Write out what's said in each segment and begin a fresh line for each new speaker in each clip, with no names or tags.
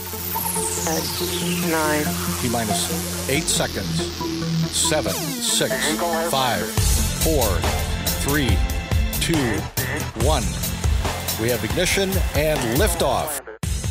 10, 9.
T-minus 8 seconds. 7, 6, 5, 4, 3, 2, 1. We have ignition and liftoff.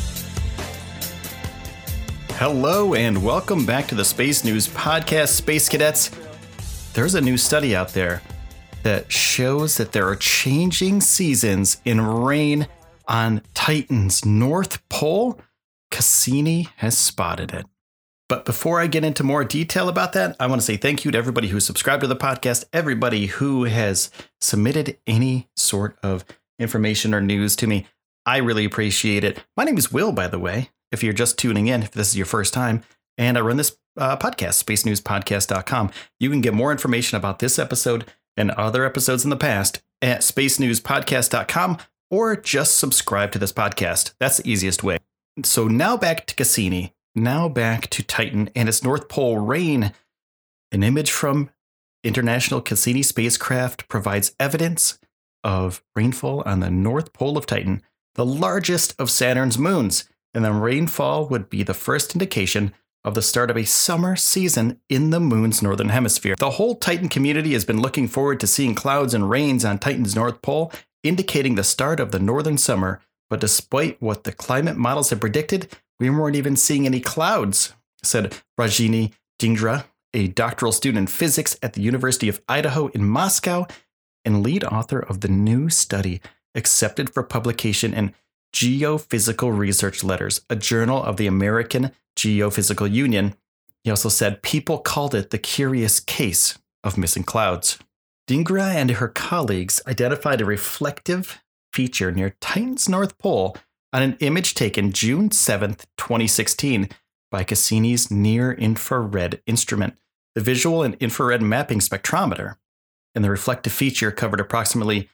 Hello and welcome back to the Space News Podcast, Space Cadets. There's a new study out there that shows that there are changing seasons in rain on Titan's North Pole. Cassini has spotted it. But before I get into more detail about that, I want to say thank you to everybody who subscribed to the podcast, everybody who has submitted any sort of information or news to me. I really appreciate it. My name is Will, by the way, if you're just tuning in, if this is your first time, and I run this podcast, spacenewspodcast.com. You can get more information about this episode and other episodes in the past at spacenewspodcast.com, or just subscribe to this podcast. That's the easiest way. So now back to Cassini, now back to Titan and its North Pole rain. An image from International Cassini spacecraft provides evidence of rainfall on the North Pole of Titan, the largest of Saturn's moons. And the rainfall would be the first indication of the start of a summer season in the moon's northern hemisphere. The whole Titan community has been looking forward to seeing clouds and rains on Titan's North Pole, indicating the start of the northern summer. But despite what the climate models had predicted, we weren't even seeing any clouds, said Rajini Dhingra, a doctoral student in physics at the University of Idaho in Moscow and lead author of the new study accepted for publication in Geophysical Research Letters, a journal of the American Geophysical Union. He also said people called it the curious case of missing clouds. Dhingra and her colleagues identified a reflective feature near Titan's North Pole on an image taken June 7th, 2016 by Cassini's near-infrared instrument, the Visual and Infrared Mapping Spectrometer. And the reflective feature covered approximately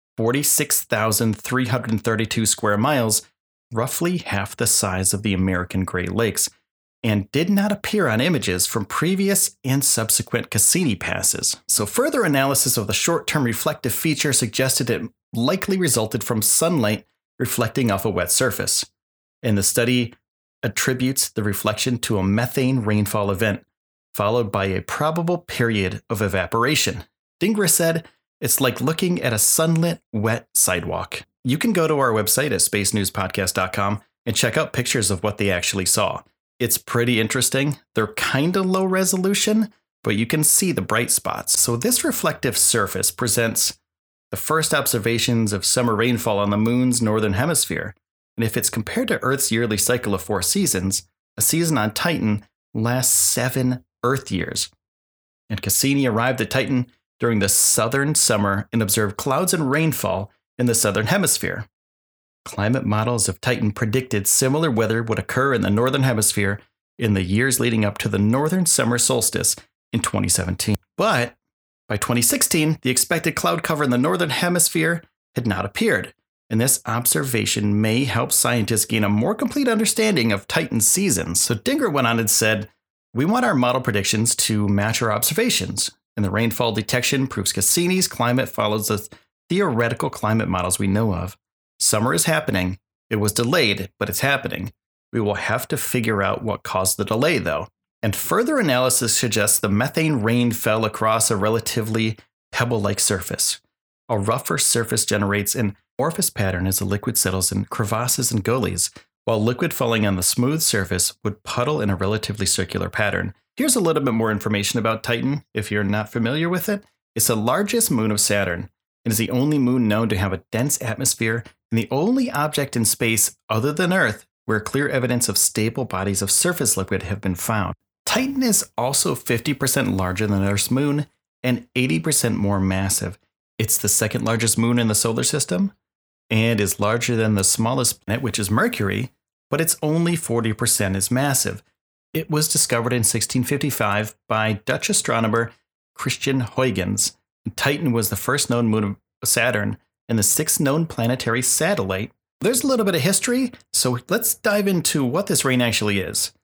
46,332 square miles, roughly half the size of the American Great Lakes, and did not appear on images from previous and subsequent Cassini passes. So further analysis of the short-term reflective feature suggested it likely resulted from sunlight reflecting off a wet surface. And the study attributes the reflection to a methane rainfall event, followed by a probable period of evaporation. Dhingra said, "It's like looking at a sunlit, wet sidewalk." You can go to our website at spacenewspodcast.com and check out pictures of what they actually saw. It's pretty interesting. They're kind of low resolution, but you can see the bright spots. So this reflective surface presents the first observations of summer rainfall on the moon's northern hemisphere. And if it's compared to Earth's yearly cycle of 4 seasons, a season on Titan lasts 7 Earth years. And Cassini arrived at Titan during the southern summer and observed clouds and rainfall in the southern hemisphere. Climate models of Titan predicted similar weather would occur in the northern hemisphere in the years leading up to the northern summer solstice in 2017. But by 2016, the expected cloud cover in the northern hemisphere had not appeared, and this observation may help scientists gain a more complete understanding of Titan's seasons. So Dhingra went on and said, "We want our model predictions to match our observations, and the rainfall detection proves Cassini's climate follows the theoretical climate models we know of. Summer is happening. It was delayed, but it's happening. We will have to figure out what caused the delay, though." And further analysis suggests the methane rain fell across a relatively pebble-like surface. A rougher surface generates an amorphous pattern as the liquid settles in crevasses and gullies, while liquid falling on the smooth surface would puddle in a relatively circular pattern. Here's a little bit more information about Titan, if you're not familiar with it. It's the largest moon of Saturn. It is the only moon known to have a dense atmosphere and the only object in space other than Earth where clear evidence of stable bodies of surface liquid have been found. Titan is also 50% larger than Earth's moon and 80% more massive. It's the second largest moon in the solar system and is larger than the smallest planet, which is Mercury, but it's only 40% as massive. It was discovered in 1655 by Dutch astronomer Christian Huygens. Titan was the first known moon of Saturn and the 6th known planetary satellite. There's a little bit of history, so let's dive into what this rain actually is.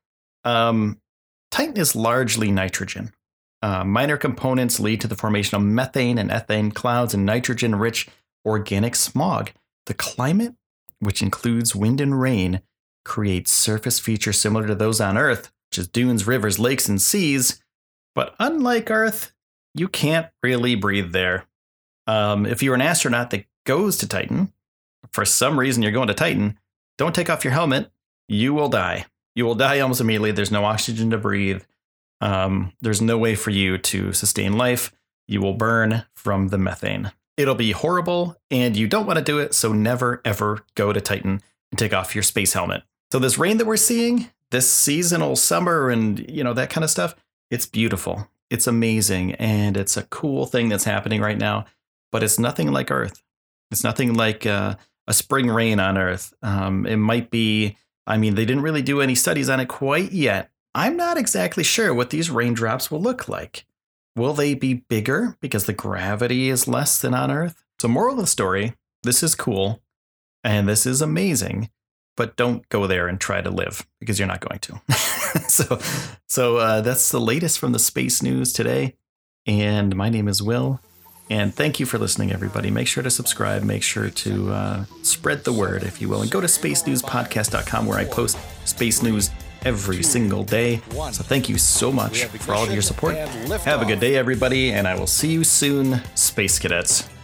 Titan is largely nitrogen. Minor components lead to the formation of methane and ethane clouds and nitrogen-rich organic smog. The climate, which includes wind and rain, create surface features similar to those on Earth, which is dunes, rivers, lakes, and seas. But unlike Earth, you can't really breathe there. If you're an astronaut that goes to Titan, for some reason you're going to Titan, don't take off your helmet. You will die. You will die almost immediately. There's no oxygen to breathe. There's no way for you to sustain life. You will burn from the methane. It'll be horrible, and you don't want to do it, so never, ever go to Titan and take off your space helmet. So this rain that we're seeing, this seasonal summer and, that kind of stuff, it's beautiful. It's amazing, and it's a cool thing that's happening right now, but it's nothing like Earth. It's nothing like a spring rain on Earth. It might be, they didn't really do any studies on it quite yet. I'm not exactly sure what these raindrops will look like. Will they be bigger because the gravity is less than on Earth? So moral of the story, this is cool and this is amazing, but don't go there and try to live because you're not going to. So that's the latest from the space news today. And my name is Will. And thank you for listening, everybody. Make sure to subscribe. Make sure to spread the word, if you will. And go to spacenewspodcast.com where I post space news every single day. So thank you so much for all of your support. Have a good day, everybody, and I will see you soon, Space Cadets.